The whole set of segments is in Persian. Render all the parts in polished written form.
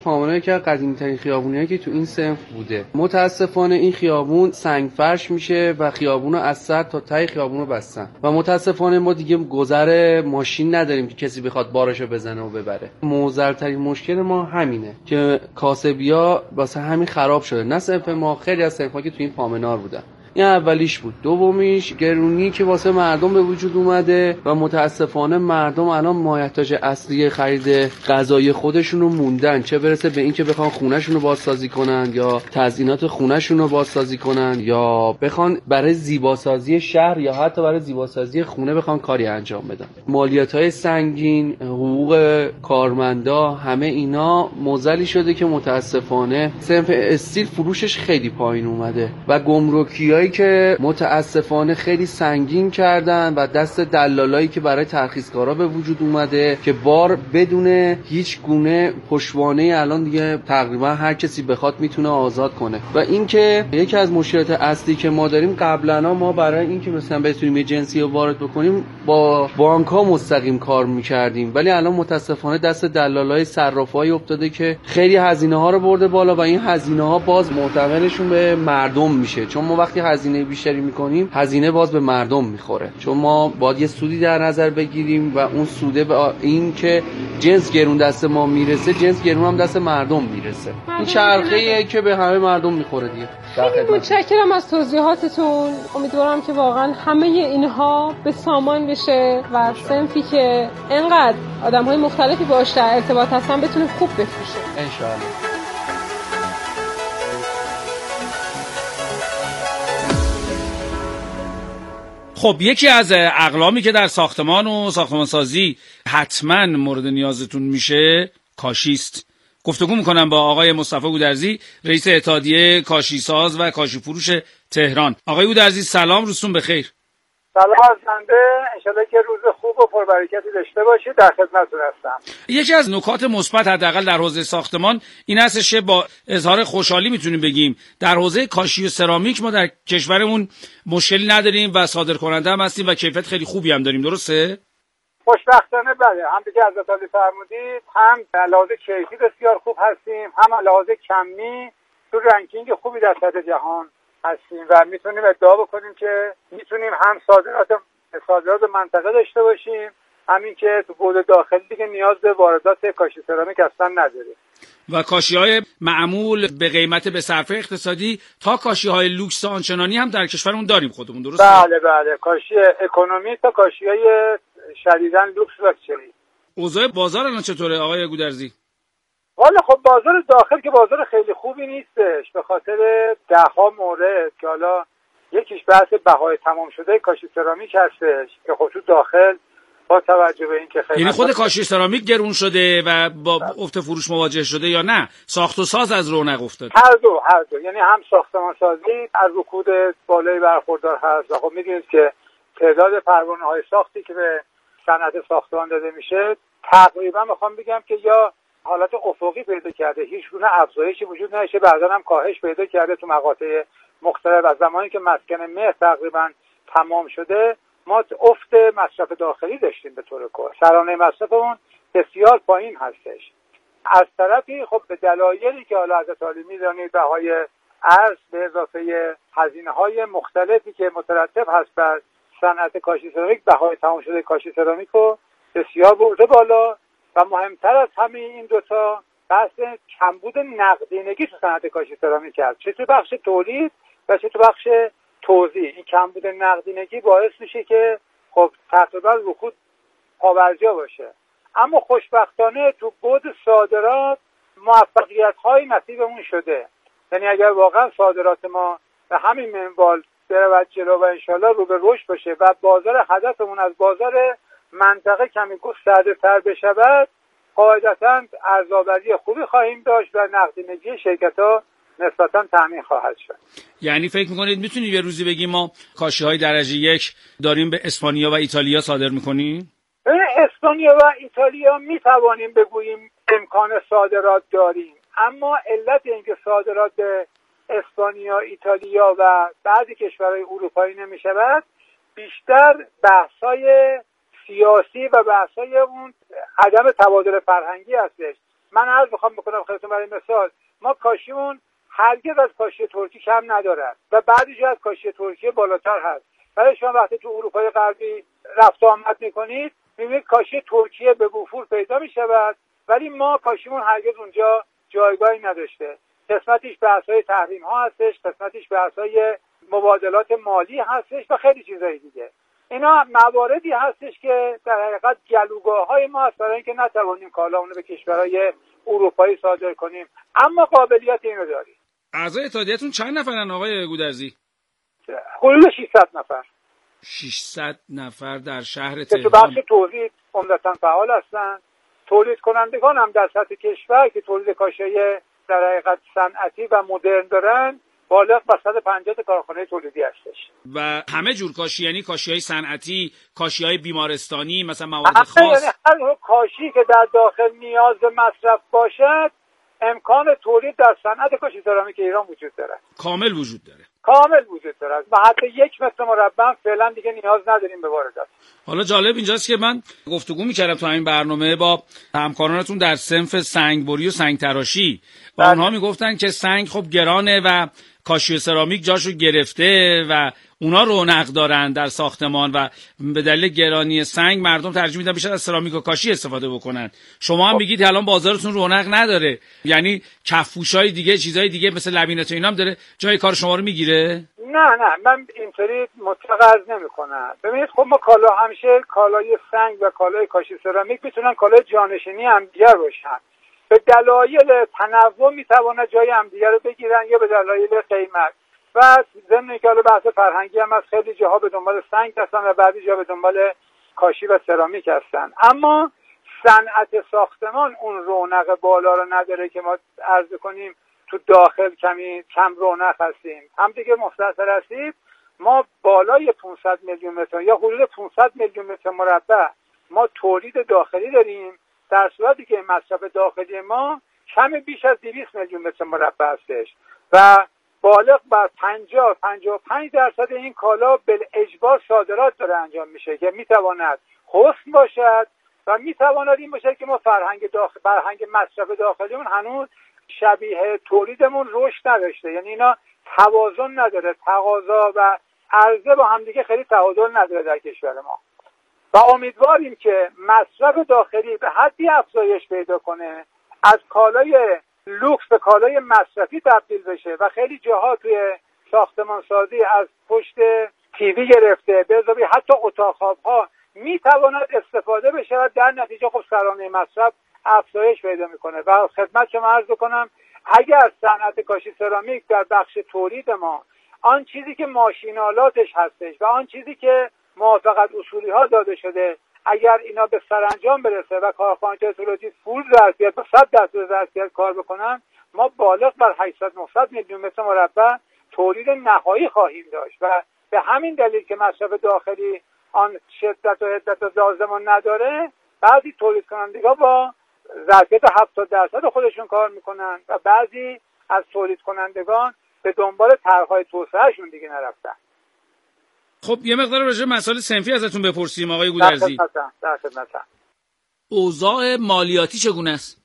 پامنه که قدیمی‌ترین خیابونیه که تو این صنف بوده. متاسفانه این خیابون سنگ فرش میشه و خیابونو از سر تا ته خیابونو بستن و متاسفانه ما دیگه گذر ماشین نداریم که کسی بخواد بارشو بزنه و ببره. معضل‌ترین مشکل ما همینه که کاسبیا واسه همین خراب شده. نه صنف ما، خیلی از صنف‌ها که تو این پامنار بودن. این اولیش بود. دومیش گرونی که واسه مردم به وجود اومده و متاسفانه مردم الان مایحتاج اصلی خرید غذای خودشونو موندن، چه برسه به این که بخوان خونه‌شون رو بازسازی کنن یا تزیینات خونه‌شون رو بازسازی کنن یا بخوان برای زیباسازی شهر یا حتی برای زیباسازی خونه بخوان کاری انجام بدن. مالیات‌های سنگین، حقوق کارمندا، همه اینا معضلی شده که متاسفانه صنف استیل فروشش خیلی پایین اومده و گمرکی‌ها که متاسفانه خیلی سنگین کردن و دست دلالایی که برای ترخیصکارا به وجود اومده که بار بدون هیچ گونه پشتوانه الان دیگه تقریبا هر کسی بخواد میتونه آزاد کنه. و اینکه یکی از مشکلات اصلی که ما داریم، قبلا ما برای اینکه مثلا بتونیم یه جنسی رو وارد بکنیم با بانک‌ها مستقیم کار می‌کردیم، ولی الان متاسفانه دست دلالای صرافای افتاده که خیلی هزینه‌ها رو برده بالا و این هزینه‌ها باز محتملشون به مردم میشه، چون ما وقتی هزینه بیشتری میکنیم هزینه باز به مردم میخوره، چون ما باید یه سودی در نظر بگیریم و اون سوده به این که جنس گرون دست ما میرسه، جنس گرون هم دست مردم میرسه. این چرخه‌ایه که به همه مردم میخوره دیگه. خیلی متشکرم از توضیحاتتون. امیدوارم که واقعا همه اینها به سامان بشه و صنفی که انقدر آدم‌های مختلفی باهاش در ارتباط هستن بتونه خوب بفروشه ان شاءالله. خب یکی از اقلامی که در ساختمان و ساختمانسازی حتما مورد نیازتون میشه کاشیست. گفتگو میکنم با آقای مصطفی گودرزی، رئیس اتحادیه کاشیساز و کاشی فروش تهران. آقای گودرزی سلام، روزتون بخیر. سلام از بنده، انشالله که روز خوب و پربرکتی داشته باشید. در خدمتتون هستم. یکی از نکات مثبت حداقل در حوزه ساختمان این هستش که با اظهار خوشحالی میتونیم بگیم در حوزه کاشی و سرامیک ما در کشورمون مشکلی نداریم و صادرکننده هم هستیم و کیفیت خیلی خوبی هم داریم، درسته؟ خوشبختانه بله، هم دیگه حضرت عالی فرمودید، هم لحاظ کیفی بسیار خوب هستیم، هم لحاظ کمی تو رنکینگ خوبی در سطح جهان هستیم و میتونیم ادعا بکنیم که میتونیم هم صادرات منطقه داشته باشیم، همین که تو بود داخلی دیگه نیاز به واردات کاشی سرامیک اصلا نداریم. و کاشی‌های معمول به قیمت به صرفه اقتصادی تا کاشی‌های لوکس آنچنانی هم در کشورمون داریم خودمون، درسته؟ بله، کاشی اکونومی تا کاشی‌های شدیداً لوکس و لکچری. اوضاع بازار الان چطوره آقای گودرزی؟ والا خب بازار داخل که بازار خیلی خوبی نیستش، به خاطر ده‌ها مورد که حالا یکیش بحث بهای تمام شده کاشی سرامیک هستش که خب تو داخل با توجه به اینکه خیلی یعنی خود کاشی سرامیک گرون شده و با افت فروش مواجه شده یا نه ساخت و ساز از رونق افتاد؟ هر دو، یعنی هم ساختمان سازی از رکود بالایی برخوردار هست و خب میدونید که تعداد پروانه‌های ساختی که به صنعت ساختمان داده میشه تقریبا میخوام بگم که یا حالت افقی پیدا کرده، هیچ گونه افزایشی وجود نداشته، بعضا هم کاهش پیدا کرده تو مقاطع مختلف. از زمانی که مسکن مهر تقریبا تمام شده ما افت مصرف داخلی داشتیم، به طور کل سرانه مصرف اون بسیار پایین هستش. از طرفی خب به دلایلی که حالا حضرت عالی میدانید، بهای ارز به اضافه هزینه‌های مختلفی که مترتب هست بر صنعت کاشی سرامیک، بهای تمام شده کاشی سرامیک رو بسیار برده بالا و مهمتر از همه این دوتا بحث کمبود نقدینگی تو صنعت کاشی سرامیک هست، چه تو بخش تولید و چه تو بخش توزیع. این کمبود نقدینگی باعث میشه که خب تقریبا رکود پابرجا باشه. اما خوشبختانه تو بود صادرات موفقیت‌های نصیبمون شده، یعنی اگر واقعا صادرات ما به همین منوال برود جلو و انشالله رو به رشد باشه و بازار هدفمون از بازار منطقه کمی گسترده‌تر بشود، قاعدتاً ارزآوری خوبی خواهیم داشت و نقدینگی شرکت‌ها نسبتاً تامین خواهد شد. یعنی فکر می‌کنید میتونید یه روزی بگیم ما کاشی‌های درجه 1 داریم به اسپانیا و ایتالیا صادر می‌کنیم؟ اسپانیا و ایتالیا میتوانیم بگوییم امکان صادرات داریم، اما علت اینکه صادرات به اسپانیا، ایتالیا و بعضی کشورهای اروپایی نمی‌شود بیشتر بحث‌های سیاسی و بحث‌های اون عدم تبادل فرهنگی هستش. من عرض میخوام بکنم خدمتتون برای مثال ما کاشیمون هرگز از کاشی ترکی کم ندارد و بعضی از کاشی ترکیه بالاتر هست. برای شما وقتی تو اروپای غربی رفت آمد میکنید میبینید کاشی ترکیه به وفور پیدا میشود، ولی ما کاشیمون هرگز اونجا جایگاهی نداشته. قسمتیش بحث‌های تحریم ها هستش، قسمتیش بحث‌های مبادلات مالی هستش و خیلی چیزای دیگه. اینا مواردی هستش که در حقیقت گلوگاه‌های ما هست برای اینکه نتوانیم کالامون به کشورهای اروپایی صادر کنیم، اما قابلیت اینو داریم. اعضای اتحادیه‌تون چند نفرن آقای گودرزی؟ حدود 600 نفر. 600 نفر در شهر که تو تهران. بخش تولید عمدتاً فعال هستن. تولید کنندگان هم در سطح کشور که تولید کاشی در حقیقت صنعتی و مدرن دارن بالغ بر 150 کارخانه تولیدی هستش. و همه جور کاشی، یعنی کاشی‌های صنعتی، کاشی‌های بیمارستانی، مثلا مواد خاص. یعنی هر نوع کاشی که در داخل نیاز به مصرف باشد امکان تولید در صنعت کاشی سرامیک ایران وجود دارد. کامل وجود داره. کامل وجود دارد. ما حتی 1 متر مربع فعلا دیگه نیاز نداریم به واردات. حالا جالب اینجاست که من گفتگو می‌کردم تو همین برنامه با همکارانتون در صنف سنگبری و سنگ تراشی و اونها میگفتن که سنگ خب گرانه و کاشی سرامیک جاشو گرفته و اونا رونق دارن در ساختمان و به دلیل گرانی سنگ مردم ترجیح میدن بیشتر از سرامیک و کاشی استفاده بکنن. شما هم میگید الان بازارتون رونق نداره، یعنی کفپوشای دیگه، چیزای دیگه مثل لبینت و اینا هم داره جای کار شما رو میگیره؟ نه من اینطوری مطلق عرض نمی‌کنم. ببینید خب ما کالا همیشه کالای سنگ و کالای کاشی سرامیک میتونن کالای جانشینی هم دیگر باشن. به دلایل تنوع میتواند جای همدیگه رو بگیرن یا به دلایل قیمت و ضمن اینکه حالا بحث فرهنگی هم از خیلی جاها به دنبال سنگ هستن و بعضی جا به دنبال کاشی و سرامیک هستن. اما صنعت ساختمان اون رونق بالا رو نداره که ما عرض کنیم تو داخل کم رونق هستیم. هم دیگه مختصر هستیم ما بالای 500 میلیون متر یا حدود 500 میلیون متر مربع ما تولید داخلی داریم، در صورتی که مصرف داخلی ما کم بیش از 200 میلیون متر مربع هستش و بالغ بر 50-55% این کالا بالاجبار صادرات داره انجام میشه که میتواند حسن باشد و میتواند این باشه که ما فرهنگ مصرف داخلیمون هنوز شبیه تولیدمون رشد نداشته، یعنی اینا توازن نداره، تقاضا و عرضه با همدیگه خیلی تعادل نداره در کشور ما و امیدواریم که مصرف داخلی به حدی افزایش پیدا کنه از کالای لوکس به کالای مصرفی تبدیل بشه و خیلی جاها توی ساختمان سازی از پشت تیوی گرفته به اضافه حتی اتاق خواب‌ها میتواند استفاده بشه و در نتیجه خب سرانه مصرف افزایش پیدا میکنه و خدمت شما عرض کنم اگر صنعت کاشی سرامیک در بخش تولید ما آن چیزی که ماشینالاتش هستش و آن چیزی که موافقت اصولی ها داده شده اگر اینا به سرانجام برسه و کارخانه‌های تولیدی فول ظرفیت و 100% ظرفیت کار بکنن ما بالغ بر 800-900 میلیون متر مربع تولید نهایی خواهیم داشت و به همین دلیل که مصرف داخلی آن شدت و حدت و لازم نداره بعضی تولید کنندگان با ظرفیت 70% خودشون کار میکنن و بعضی از تولید کنندگان به دنبال طرح‌های توسعه‌شون دیگه نرفتن. خب یه مقدار راجع به مسائل صنفی ازتون بپرسیم آقای گودرزی. در خدمتم. اوضاع مالیاتی چگونه است؟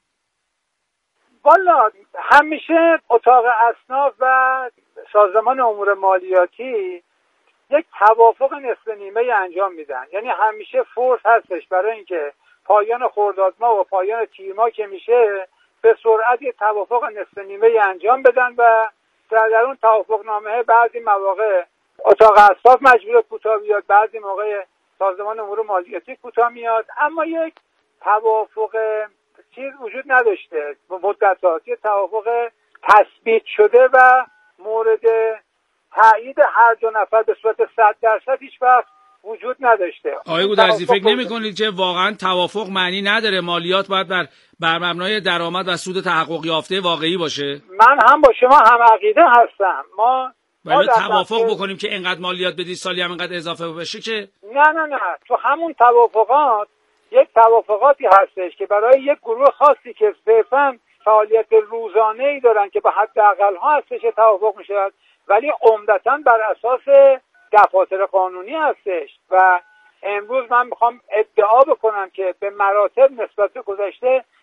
والا همیشه اتاق اصناف و سازمان امور مالیاتی یک توافق نصف نیمه انجام میدن، یعنی همیشه فرص هستش برای اینکه پایان خرداد ماه و پایان تیر ماه که میشه به سرعت یک توافق نصف نیمه انجام بدن و در اون توافق نامه بعضی مواقع اتاق اصناف مجبور کوتاه بیاد، بعضی موقع سازمان امور مالیاتی کوتاه میاد، اما یک توافق چیز وجود نداشته مدت‌ها، یک توافق تثبیت شده و مورد تایید هر دو نفر به صورت 100% هیچ وقت وجود نداشته. آقای گودرزی فکر نمی‌کنید که واقعا توافق معنی نداره، مالیات باید بر مبنای درآمد و سود تحقق یافته واقعی باشه؟ من هم با شما هم عقیده هستم. ما توافق بکنیم که اینقدر مالیات بدید سالی هم اینقدر اضافه بشه که نه تو همون توافقات یک توافقاتی هستش که برای یک گروه خاصی که صرفاً فعالیت روزانه‌ای دارن که به حداقل ها هستش توافق میشه، ولی عمدتاً بر اساس دفاتر قانونی هستش و امروز من میخوام ادعا بکنم که به مراتب نسبت به گذشته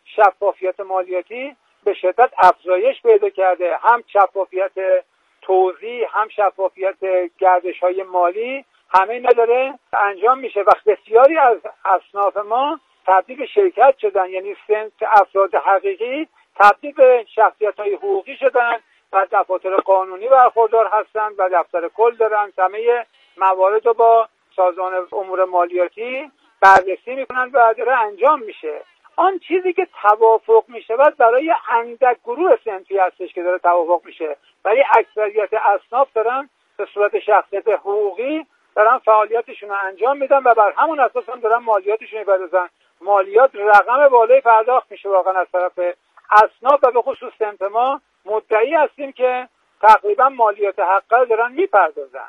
شفافیت مالیاتی به شدت افزایش پیدا کرده. هم شفافیت توزیع، هم شفافیت گردش‌های مالی، همه اینا داره انجام میشه و بسیاری از اصناف ما تبدیل به شرکت شدن، یعنی صنف افراد حقیقی تبدیل به شخصیت‌های حقوقی شدن و دفاتر قانونی برخوردار هستن و دفتر کل دارن، همه موارد رو با سازمان امور مالیاتی بررسی میکنن و داره انجام میشه. آن چیزی که توافق میشه برای اندک گروه صنفی هستش که داره توافق میشه، ولی اکثریت اصناف دارن به صورت شخصیت حقوقی دارن فعالیتشون رو انجام میدن و بر همون اساس هم دارن مالیاتشون رو میپردازن. مالیات رقم بالایی پرداخت میشه واقعا از طرف اصناف و به خصوص صنف ما مدعی هستیم که تقریبا مالیات حقه دارن میپردازن.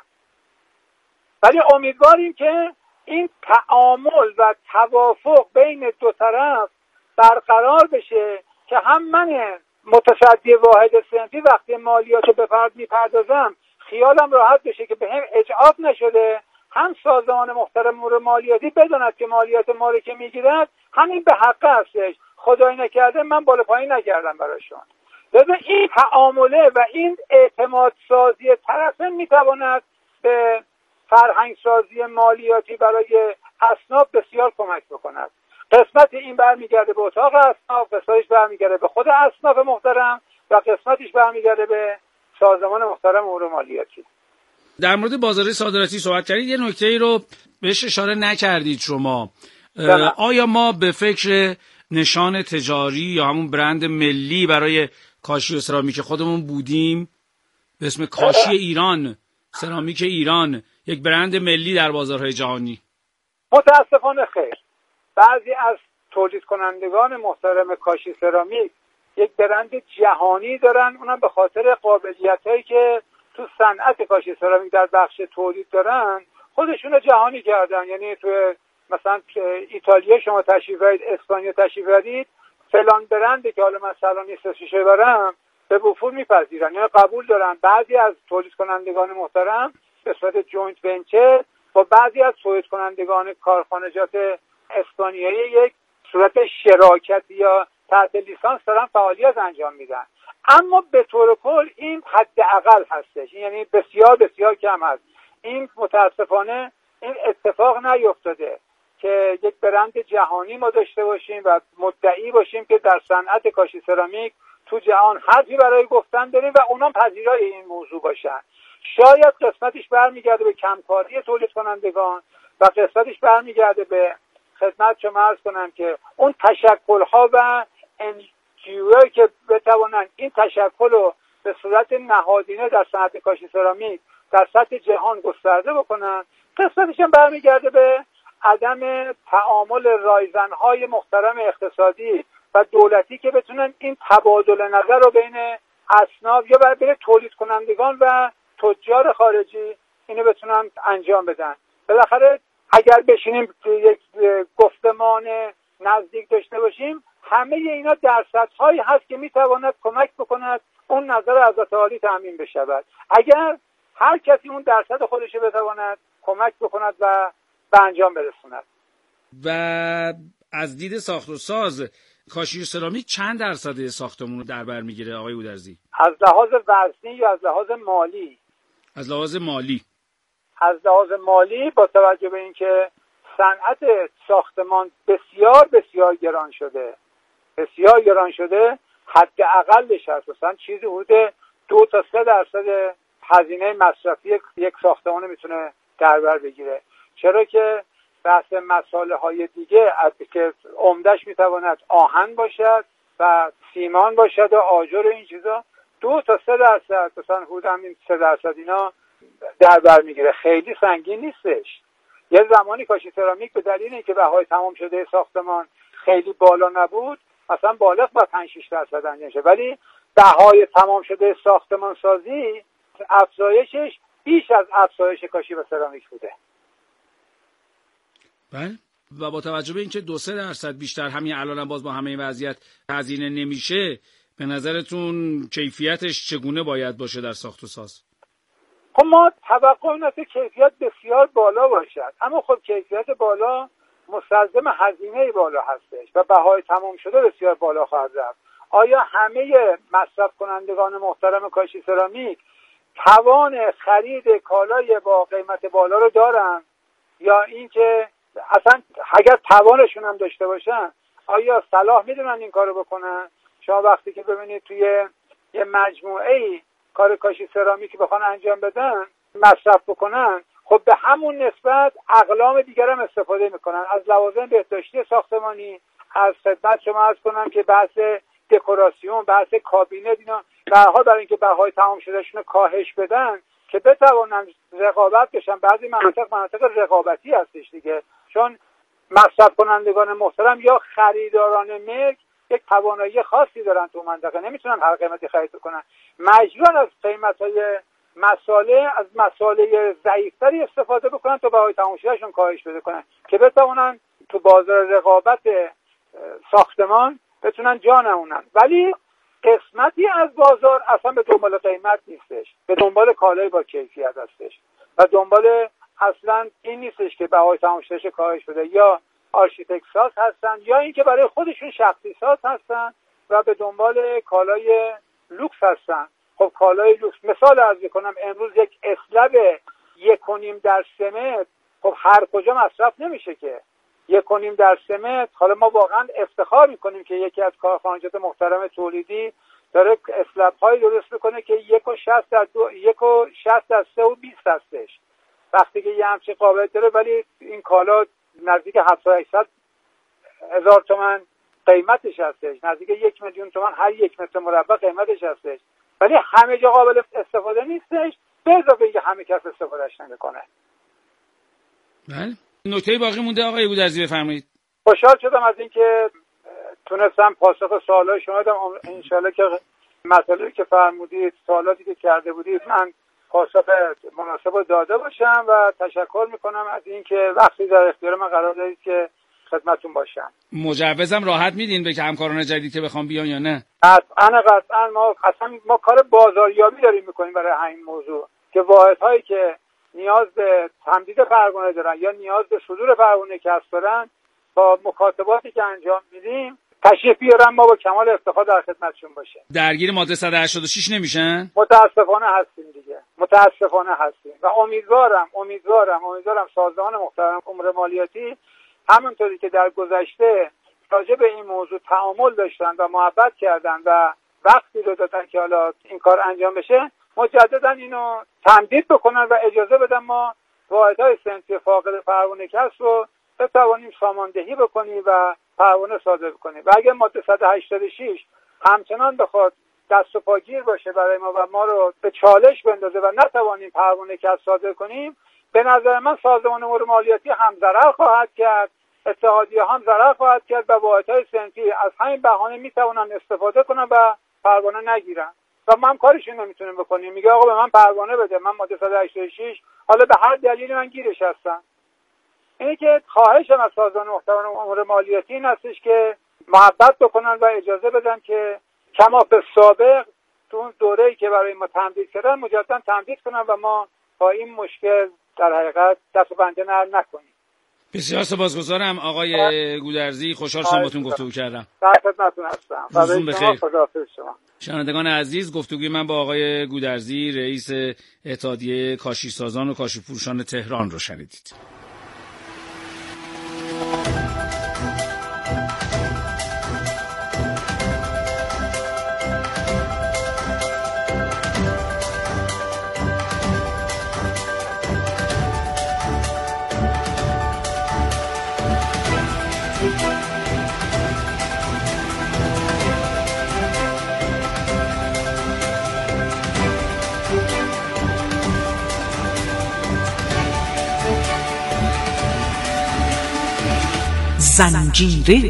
ولی امیدواریم که این تعامل و توافق بین دو طرف برقرار بشه که هم من متصدی واحد صنفی وقتی مالیات رو میپردازم خیالم راحت بشه که به هم اجعاف نشده، هم سازمان محترم امور مالیاتی بداند که مالیات ما رو که میگیرد همین به حق هستش، خدای نکرده من بالا پایین نکردم براشون. لذا این تعامله و این اعتماد سازی طرفین میتواند به فرهنگ سازی مالیاتی برای اصناف بسیار کمک بکند. قسمت این برمیگرده به اتاق اصناف، قسمتش برمیگرده به خود اصناف محترم و قسمتش برمیگرده به سازمان محترم امور مالیاتی. در مورد بازار صادراتی صحبت کردید، یه نکته‌ای رو بهش اشاره نکردید شما. آیا ما به فکر نشان تجاری یا همون برند ملی برای کاشی و سرامیک خودمون بودیم به اسم کاشی ایران، سرامیک ایران، یک برند ملی در بازارهای جهانی؟ متاسفانه خیر. بعضی از تولید کنندگان محترم کاشی سرامیک یک برند جهانی دارن، اونم به خاطر قابلیتایی که تو صنعت کاشی سرامیک در بخش تولید دارن خودشون رو جهانی کردن. یعنی تو مثلا ایتالیا شما تشریف برید، اسپانیا تشریف برید، فلان برنده که حالا مثلا نیستش برم به وفور میپذیرن، یعنی قبول دارن. بعضی از تولید کنندگان محترم به صورت جوینت ونچر با بعضی از تولید کنندگان کارخانجات اسپانیایی یک صورت شراکت یا تحت لیسانس دارن فعالیت انجام میدن. اما به طور کل این حداقل هستش، یعنی بسیار بسیار کم هست. این متاسفانه این اتفاق نیفتاده که یک برند جهانی ما داشته باشیم و مدعی باشیم که در صنعت کاشی سرامیک تو جهان حرفی برای گفتن داریم و اونام پذیرای این موضوع باشن. شاید قسمتش برمیگرده به کمکاری تولید کنندگان و قسمتش برمیگرده به خدمت شما عرض کنم که اون تشکل‌ها و NGO که بتوانند این تشکل رو به صورت نهادینه در صنعت کاشی سرامیک در سطح جهان گسترده بکنن. قسمتش هم برمیگرده به عدم تعامل رایزن‌های محترم اقتصادی و دولتی که بتونن این تبادل نظر رو بین اصناف یا بین تولید کنندگان و تجار خارجی اینو بتونن انجام بدن. بالاخره اگر بشینیم یک گفتمان نزدیک داشته باشیم، همه اینا درصدهایی هست که میتواند کمک بکند اون نظر حضرت عالی تامین بشود. اگر هر کسی اون درصد خودش بتواند کمک بکند و به انجام برسوند. و از دید ساخت و ساز کاشی سرامیک چند درصد ساختمون رو در بر میگیره آقای اودرزی؟ از لحاظ وزنی یا از لحاظ مالی؟ از لحاظ مالی. از لحاظ مالی با توجه به اینکه صنعت ساختمان بسیار بسیار گران شده، حداقلش هست مثلا چیزی حدود 2 تا 3 درصد هزینه مصرفی یک ساختمان میتونه در بر بگیره. چرا که بحث مسائل های دیگه که عمدش میتواند آهن باشد و سیمان باشد و آجر و این چیزا، 2 تا 3 درصد مثلا حدود همین 3 درصد اینا در بر میگیره. خیلی سنگین نیستش. یه زمانی کاشی سرامیک به دلیل اینکه بهای تمام شده ساختمان خیلی بالا نبود مثلا بالغ با 5-6 درصد انجام شه، ولی بهای تمام شده ساختمان سازی افزایشش بیش از افزایش کاشی و سرامیک بوده. بله. و با توجه به اینکه 2-3 درصد بیشتر همین الان باز با همه این وضعیت هزینه نمیشه، به نظرتون کیفیتش چگونه باید باشه در ساخت و ساز؟ خب ما توقع اینه که کیفیت بسیار بالا باشد، اما خب کیفیت بالا مستلزم هزینه بالا هستش و بهای تمام شده بسیار بالا خواهد رفت. آیا همه مصرف کنندگان محترم کاشی سرامیک توان خرید کالای با قیمت بالا رو دارن، یا اینکه اصلا اگر توانشون هم داشته باشن آیا صلاح میدونن این کارو بکنن؟ شما وقتی که ببینید توی یه مجموعه‌ای کار کاشی سرامیک بخوان انجام بدن، مصرف بکنن، خب به همون نسبت اقلام دیگر هم استفاده میکنن، از لوازم بهداشتی ساختمانی، از خدمت شما عرض کنم که بحث دکوراسیون، بحث کابینت، اینا به هر حال برای اینکه بهای تمام شدهشون کاهش بدن که بتوانن رقابت بشن. بعضی مناطق رقابتی هستش دیگه، چون مصرف کنندگان محترم یا خریداران ملک یک توانایی خاصی دارن تو منطقه، نمیتونن هر قیمتی خرید کنن، مجبورن از قیمت‌های از مساله ضعیفتری استفاده بکنن تا بهای تمام شدهشون کاهش بده کنن که بتوانن تو بازار رقابت ساختمان بتونن جا نمونن. ولی قسمتی از بازار اصلا به دنبال قیمت نیستش، به دنبال کالای با کیفیت هستش و دنبال اصلا این نیستش که بهای تمام شدهش کاهش بده. یا آرشیتکت ساز هستن یا اینکه برای خودشون شخصی ساز هستن و به دنبال کالای لوکس هستن. خب کالای لوکس مثال عرض کنم، امروز یک اسلب 1.5 درصد متر خب هر کجا مصرف نمیشه که 1.5 درصد متر. حالا ما واقعا افتخار میکنیم که یکی از کارخانجات محترم تولیدی داره اسلب های درست میکنه که 1.60 در 1.60 در 3 و 20 هستش، وقتی که یه همچین قابلیت داره. ولی این کالا نزدیک 700,000 تومان قیمتش هستش، نزدیک 1,000,000 تومان هر 1 متر مربع قیمتش هستش، ولی همه جا قابل استفاده نیستش، به اضافه اینکه همه کس استفادهش نمیکنه. بله، نکته باقی مونده آقای گودرزی بفرمایید. خوشحال شدم از اینکه تونستم پاسخ سوالای شما بدم. انشالله که مسائلی که فرمودید، سوالاتی که کرده بودید، من پاسخ مناسب داده باشم و تشکر میکنم از اینکه وقتی در اختیار من قرار دادید که خدمتتون باشم. مجوزم راحت میدین به همکاران جدید که بخوام بیان یا نه؟ قطعا ما کار بازاریابی داریم میکنیم برای همین موضوع که واحدهایی که نیاز به تمدید پروانه دارن یا نیاز به صدور پروانه کسب دارن، با مکاتباتی که انجام میدیم تشریف بیارن، ما با کمال افتخار در خدمتشون باشیم. درگیر ماده 186 نمیشن؟ متاسفانه هستیم دیگه، متاسفانه هستیم و امیدوارم سازمان محترم امور مالیاتی همونطوری که در گذشته راجع به این موضوع تعامل داشتن و محبت کردن و وقتی رو دادن که حالا این کار انجام بشه، مجددا اینو تمدید بکنن و اجازه بدن ما واحدهای صنفی فاقد پروانه کسب رو بتوانیم ساماندهی بکنیم و پروانه صادر بکنیم. و اگر ماده 186 همچنان بخواد دست و پاگیر باشه برای ما و ما رو به چالش بندازه و نتوانیم پروانه کسب صادر کنیم، به نظر من سازمان امور مالیاتی هم ضرر خواهد کرد، اتحادیه هم ضرر خواهد کرد و واحدهای صنفی از همین بهانه میتوانن استفاده کنن و پروانه نگیرن و ما هم کارشون نمیتونیم بکنیم. میگه آقا به من پروانه بده، من ماده 186 حالا به هر دلیلی من گیرش هستم. اینه که خواهشم از سازمان محترم امور مالیاتی این هستش که محبت بکنن و اجازه بدن که کما به سابق تو اون دوره‌ای که برای ما تمدید کردن مجددا تمدید کنن و ما با این مشکل در حقیقت دست و پنجه نرم نکنیم. بسیار سپاسگزارم آقای گودرزی، خوشحال شدم باهاتون گفتگو کردم. در خدمتتون هستم. روزتون بخیر. خداحافظ شما. شنوندگان عزیز، گفتگوی من با آقای گودرزی رئیس اتحادیه کاشی سازان و کاشی فروشان تهران رو شنیدید. زنجیره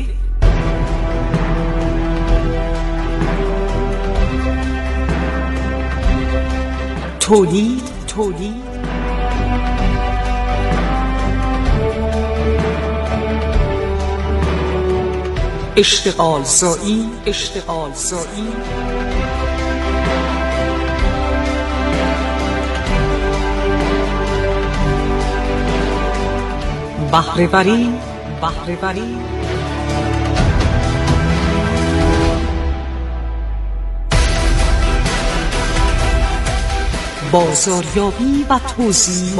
تولید اشتغال زایی بهره وری بهره‌وری بازاریابی و توزیع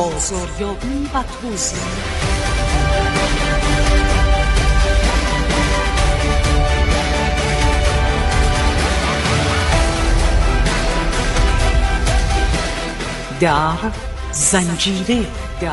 در زنجیره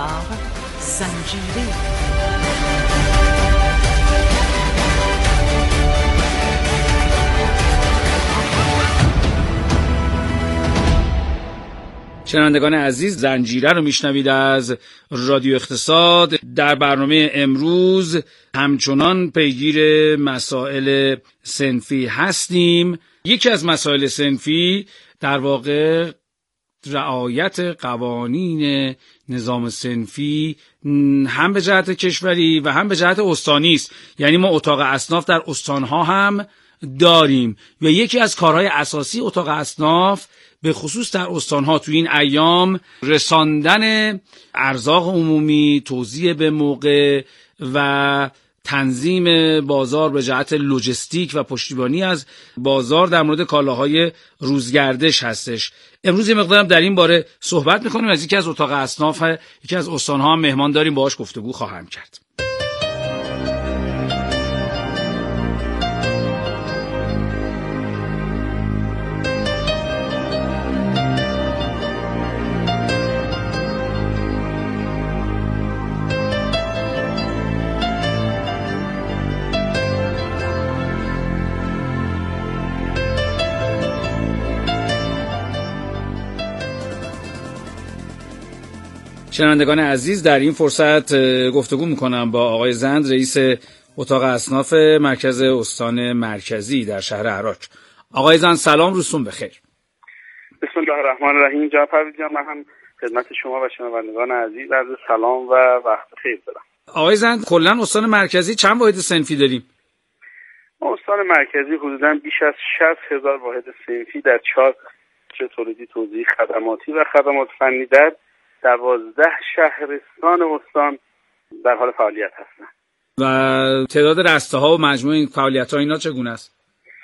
شنوندگان عزیز، زنجیره رو میشنوید از رادیو اقتصاد. در برنامه امروز همچنان پیگیر مسائل صنفی هستیم. یکی از مسائل صنفی در واقع رعایت قوانین نظام صنفی هم به جهت کشوری و هم به جهت استانی است. یعنی ما اتاق اصناف در استانها هم داریم و یکی از کارهای اساسی اتاق اصناف به خصوص در استانها تو این ایام رساندن ارزاق عمومی، توزیع به موقع و تنظیم بازار به جهت لوجستیک و پشتیبانی از بازار در مورد کالاهای روزگردش هستش. امروز یه مقدارم در این باره صحبت می‌کنیم. از یکی از اتاق اصناف یکی از استان‌ها هم مهمان داریم، باهاش گفتگو خواهم کرد. شنوندگان عزیز، در این فرصت گفتگو میکنم با آقای زند، رئیس اتاق اصناف مرکز استان مرکزی در شهر عراق. آقای زند سلام، روزتون بخیر. بسم الله الرحمن الرحیم. جناب پرویز جان، من هم خدمت شما و شنوندگان عزیز عرض سلام و وقت بخیر دارم. آقای زند، کلا استان مرکزی چند واحد صنفی داریم؟ استان مرکزی حدوداً بیش از 60,000 واحد صنفی در 4 تولیدی، توزیعی، خدماتی و خدمات فنی در 12 شهرستان استان در حال فعالیت هستند. و تعداد رسته‌ها و مجموع این فعالیت‌ها اینا چگونه است؟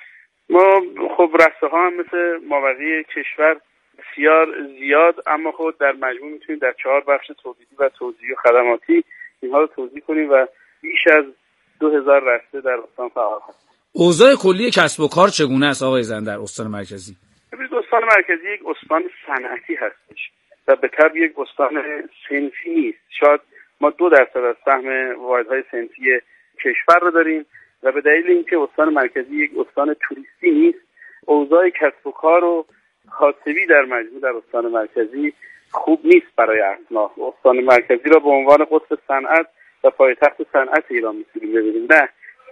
ما خب رسته‌ها هم مثل مابقی کشور بسیار زیاد، اما خود در مجموع میتونیم در 4 بخش تولیدی و توزیعی و خدماتی اینها رو توزیع کنیم و بیش از 2000 رسته در استان فعال هست. اوضاع کلی کسب و کار چگونه است آقای زند در استان مرکزی؟ ببینید، استان مرکزی یک استان صنعتی هستش و به طب یک استان صنفی نیست. شاید ما 2% از سهم واحدهای صنفی کشور رو داریم و به دلیل اینکه استان مرکزی یک استان توریستی نیست، اوضاع کسب و کار و کاسبی در مجموع در استان مرکزی خوب نیست برای اصناف. استان مرکزی را به عنوان قطب صنعت و پایتخت صنعت ایران می‌تونیم ببینیم، نه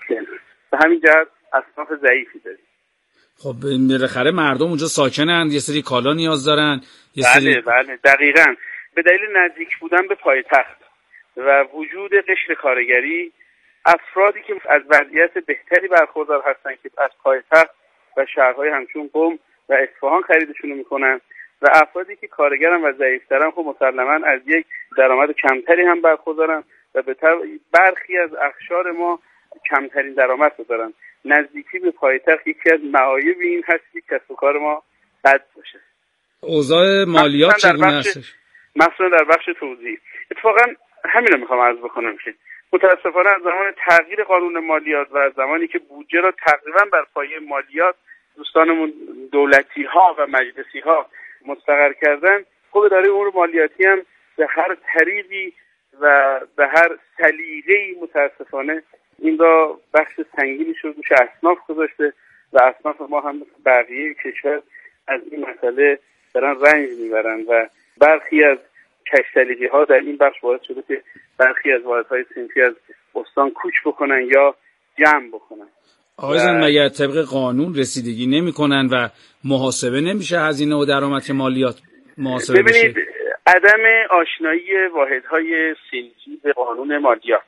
به همین جهت اصناف ضعیفی داریم. خب بالاخره مردم اونجا ساکنن، یه سری کالا نیاز دارن، بله دقیقاً. به دلیل نزدیک بودن به پایتخت و وجود قشر کارگری، افرادی که از وضعیت بهتری برخوردار هستن که از پایتخت و شهرهای همچون قم و اصفهان خریدشون میکنن و افرادی که کارگرن و ضعیفترن خب مسلماً از یک درآمد کمتری هم برخوردارن و به برخی از اقشار ما کمترین درآمد رو دارن. نزدیکی به پایتخت یکی از معایب این هست که کسب و کار ما بد باشه. اوضاع مالیات چگونه هستش؟ مثلا در بخش توزیع اتفاقا همین رو میخوام عرض بکنم که متاسفانه از زمان تغییر قانون مالیات و از زمانی که بودجه را تقریبا بر پایه مالیات دوستانمون دولتی ها و مجلسی ها مستقر کردن، خب اداره امور مالیاتی هم به هر طریقی و به هر سلیقه‌ای متاسفانه این را بخش سنگینی شد دوش اصناف گذاشته و اصناف ما هم مثل بقیه کشور از این مسئله دارن رنج میبرن و برخی از کشتلی‌ها ها در این بخش باعث شده که برخی از واحدهای صنفی از استان کوچ بکنن یا جمع بکنن. آقای زند، مگر طبق قانون رسیدگی نمی‌کنن و محاسبه نمیشه هزینه و درآمد مالیات محاسبه بشه؟ ببینید، عدم آشنایی واحدهای صنفی به قانون مالیات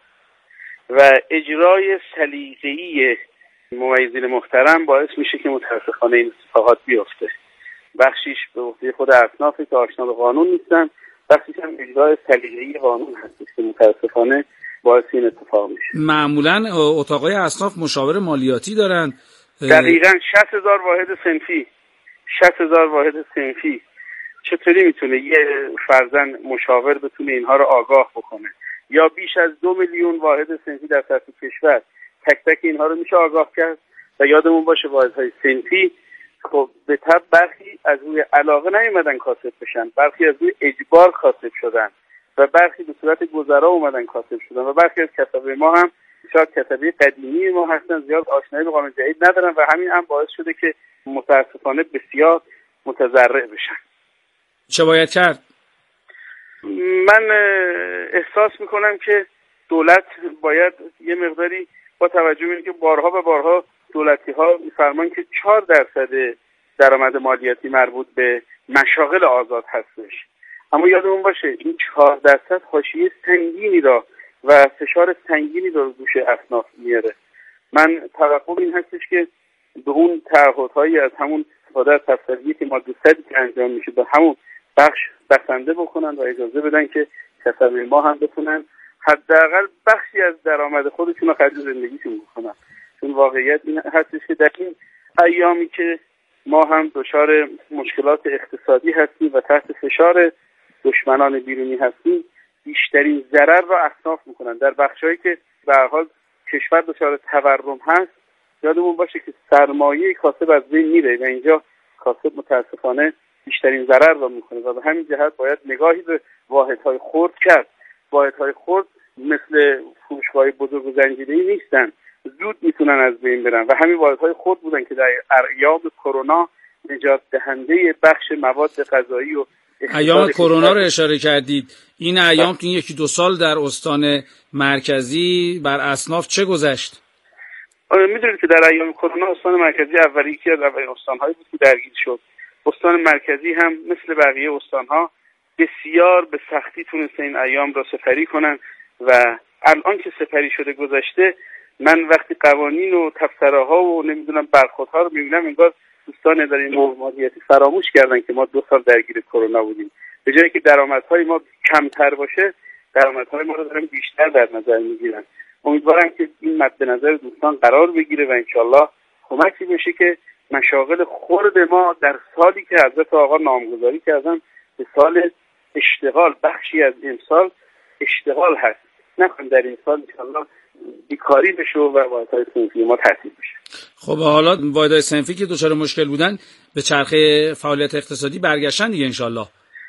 و اجرای سلیقه‌ای ممیزین محترم باعث میشه که متاسفانه این اتفاقات بیفته. بخشیش به عهده خود اصنافی که آشنا به قانون نیستن، بخشیش هم اجرای سلیقه‌ای قانون هست که متاسفانه باعث این اتفاق میشه. معمولا اتاقای اصناف مشاور مالیاتی دارن. دقیقاً 60,000 واحد صنفی 60,000 واحد صنفی چطوری میتونه یه فرزن مشاور بتونه اینها رو آگاه بکنه؟ یا بیش از 2 میلیون واحد صنفی در سطح کشور، تک تک اینها رو میشه آگاه کرد. و یادمون باشه واحدهای صنفی خب به طب برخی از روی علاقه نیومدن کاسب بشن، برخی از روی اجبار کاسب شدن و برخی به صورت گذرا اومدن کاسب شدن و برخی از کسبه ما هم شاید کسبه قدیمی ما هستن، زیاد آشنایی به قانون جدید ندارن و همین هم باعث شده که متاسفانه بسیار متضرر بشن. چه باید کرد؟ من احساس میکنم که دولت باید یه مقداری با توجه به اینکه بارها و بارها دولتی ها میفرمان که 4% درآمد مالیاتی مربوط به مشاغل آزاد هستش، اما یادمون باشه این 4% حاشیه سنگینی را و فشار سنگینی را دوش اصناف میاره. من توقعم این هستش که به اون تعهدهایی از همون استفاده از تفسیری که ماده 100 که انجام میشه به همون بخش بسنده بکنن و اجازه بدن که کسبه ما هم بتونن حداقل بخشی از درآمد خودشون رو خرج زندگیشون بکنن. چون واقعیت این هستش که در این ایامی که ما هم دچار مشکلات اقتصادی هستیم و تحت فشار دشمنان بیرونی هستیم، بیشترین ضرر را اصناف میکنن. در بخشایی که به هر حال کشور دچار تورم هست یادمون باشه که سرمایه کاسب از بین میره و اینجا کاسب متاسفانه بیشترین ضرر را میکنه و به همین جهت باید نگاهی به واحدهای خرد کرد. واحدهای خرد مثل فروشگاه‌های بزرگ و زنجیره‌ای نیستن، زود میتونن از بین برن و همین واحدهای خرد بودن که در ایام کرونا نجات دهنده بخش مواد غذایی و ایام کرونا رو اشاره کردید. این ایام تو این 1-2 سال در استان مرکزی بر اصناف چه گذشت؟ میدونید که در ایام کرونا استان مرکزی یکی از اولین استان‌هایی بود که درگیر شد. استان مرکزی هم مثل بقیه استان‌ها بسیار به سختی تونسته این ایام را سپری کنن و الان که سپری شده گذشته، من وقتی قوانین و تفسیرها و نمیدونم برخوردها رو میبینم انگار دوستان اداره مالیاتی فراموش کردن که ما 2 سال درگیر کرونا بودیم. به جایی که درآمدهای ما کمتر باشه، درآمدهای ما رو دارن بیشتر در نظر میگیرن. امیدوارم که این مد نظر دوستان قرار بگیره و انشالله کمکی بشه که مشاغل خرد ما در سالی که حضرت آقا نامگذاری کردن به سال اشتغال، بخشی از امسال اشتغال هست، نکنیم در این سال انشالله بیکاری بشه و واحدهای صنفی ما تأثیر بشه. خب حالا واحدهای صنفی که دچار مشکل بودن به چرخه فعالیت اقتصادی برگشتن دیگه انشالله.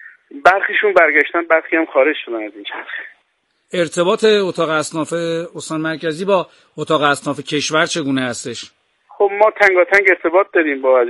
برخیشون برگشتن، برخی هم خارج شدن از این چرخه. ارتباط اتاق اصناف استان مرکزی با اتاق اصناف کشور چگونه هستش؟ خب ما تنگاتنگ ارتباط داریم با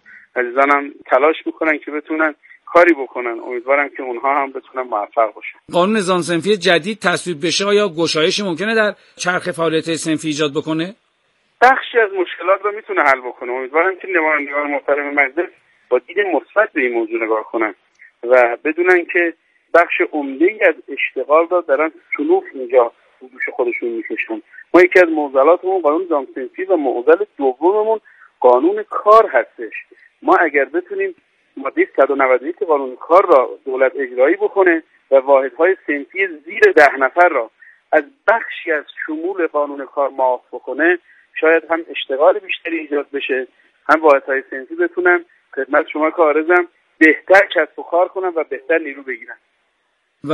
عزیزانم تلاش میکنن که بتونن کاری بکنن. امیدوارم که اونها هم بتونن موفق باشن. قانون نظام صنفی جدید تصویب بشه آیا گشایشی ممکنه در چرخ فعالیت صنفی ایجاد بکنه؟ بخشی از مشکلات رو میتونه حل بکنه. امیدوارم که نمایندگان محترم مجلس با دید مثبت به این موضوع نگاه کنن و بدونن که بخش عمده‌ای از اشتغال را دارن سلوک اینجا دوش خودشون میکشن. ما یکی از معضلاتمون قانون نظام صنفی و معضل دوممون قانون کار هستش. ما اگر بتونیم ماده 191 قانون کار را دولت اجرایی بکنه و واحدهای صنفی زیر 10 نفر را از بخشی از شمول قانون کار معاف بکنه، شاید هم اشتغال بیشتری ایجاد بشه، هم واحدهای صنفی بتونن خدمت شما که عارضم بهتر کسب و کار کنن و بهتر نیرو بگیرن. و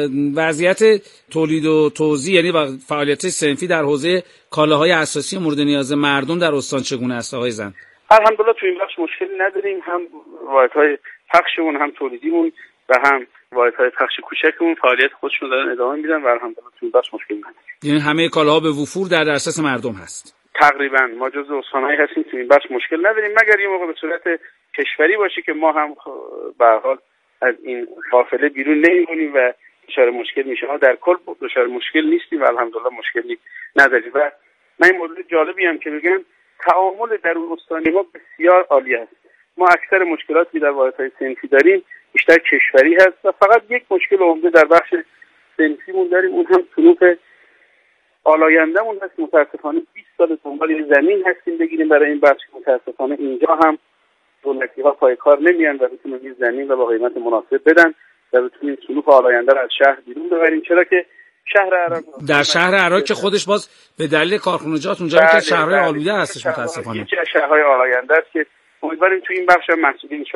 وضعیت تولید و توزیع یعنی فعالیت صنفی در حوزه کالاهای اساسی مورد نیاز مردم در استان چگونه است آقای زند؟ الحمدلله تو این بخش مشکلی نداریم، هم واحدهای پخشمون هم تولیدیمون و هم واحدهای پخش کوچکمون فعالیت خودشون دارن ادامه میدن و الحمدلله تو این بخش مشکلی نداریم. یعنی همه کالاها به وفور در دسترس مردم هست. تقریبا ما جزو استانهایی هستیم تو این بخش مشکل نداریم، مگر یه موقع به صورت کشوری باشه که ما هم به هر حال از این قافله بیرون نمیمونیم و دچار مشکل میشه. ما در کل دچار مشکل نیستیم و الحمدلله مشکلی نداریم. و من این موضوع جالبی هم که بگم تعامل در اون استانی ما بسیار عالی است. ما اکثر مشکلاتی در واحدهای صنفی داریم بیشتر کشوری هست و فقط یک مشکل عمده در بخش صنفیمون داریم، اون هم صنوف آلاینده‌مون هست. متاسفانه 20 سال دنبال یه زمین هستیم بگیریم برای این بخش. متاسفانه اینجا هم دولتی‌ها پای کار نمیان و بتونن این زمین رو با قیمت مناسب بدن و بتونیم صنوف آلاینده رو از شهر بیرون ببریم، چرا که شهر عراق. در شهر عراق که خودش باز به دلیل کارخانجات اونجا که شهرهای آلوده هستش متاسفانه. یکی از شهرهای آلاینده است که امیدواریم تو این بخش مسئولین